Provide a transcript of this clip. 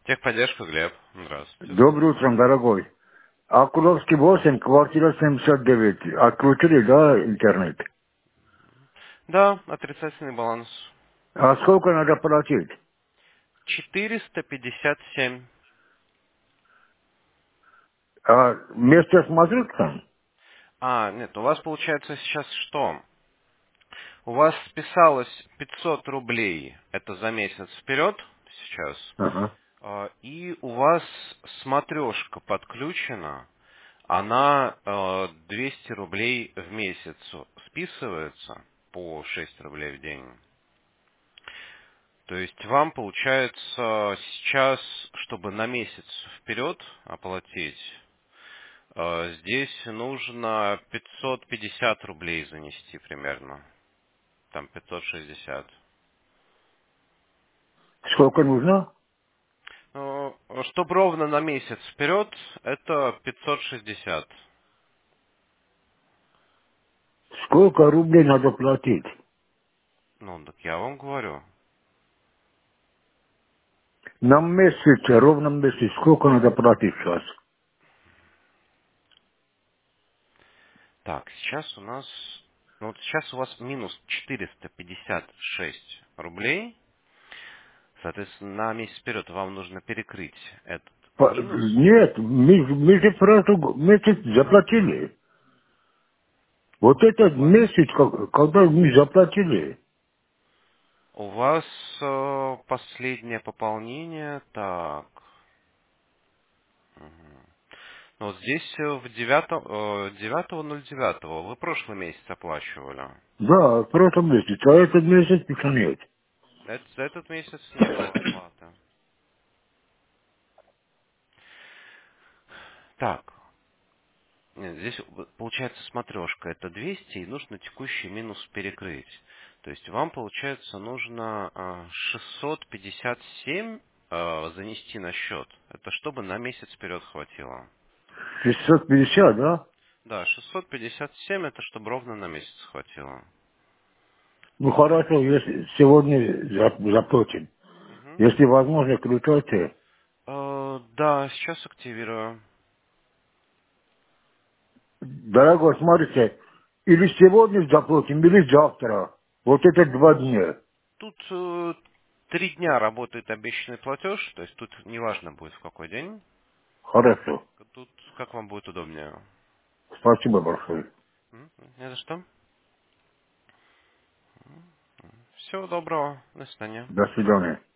Техподдержка, Глеб. Здравствуйте, Доброе слушаю. утро, дорогой. Акуловский 8, квартира 79. Отключили, да, интернет? Да, отрицательный баланс. А сколько надо платить? 457. А место смотрят там? Нет, у вас получается сейчас что? У вас списалось 500 рублей, это за месяц вперед сейчас, Ага. и у вас смотрешка подключена, она 200 рублей в месяц списывается по 6 рублей в день. То есть вам получается сейчас, чтобы на месяц вперед оплатить, здесь нужно 550 рублей занести примерно. Там 560. Сколько нужно? Чтобы ровно на месяц вперед, это 560. Сколько рублей надо платить? Ну, так я вам говорю. На месяц, ровно месяц, сколько надо платить сейчас? Так, сейчас у нас... Ну, вот сейчас у вас минус 456 рублей. Соответственно, на месяц вперед вам нужно перекрыть этот минус. Нет, мы же просто месяц заплатили. Вот У этот вас, месяц, когда мы заплатили, у вас последнее пополнение, так. Мгм. Ну, вот здесь в 9.09 вы прошлый месяц оплачивали. да, в прошлом месяце, а этот месяц еще нет. За этот месяц не было оплаты. Так, нет, здесь получается смотрешка, это 200, и нужно текущий минус перекрыть. То есть вам, получается, нужно 657 занести на счет. Это чтобы на месяц вперед хватило. 650, да? Да, 657 это чтобы ровно на месяц хватило. Ну хорошо, если сегодня заплатим. Мгм. Если возможно, включайте. Да, сейчас активирую. Дорогой, смотрите, или сегодня заплатим, или завтра. Вот это 2 дня. Тут 3 дня работает обещанный платеж, то есть тут неважно будет в какой день. Хорошо. Тут как вам будет удобнее. Спасибо большое. Не за что. Всего доброго. До свидания. До свидания.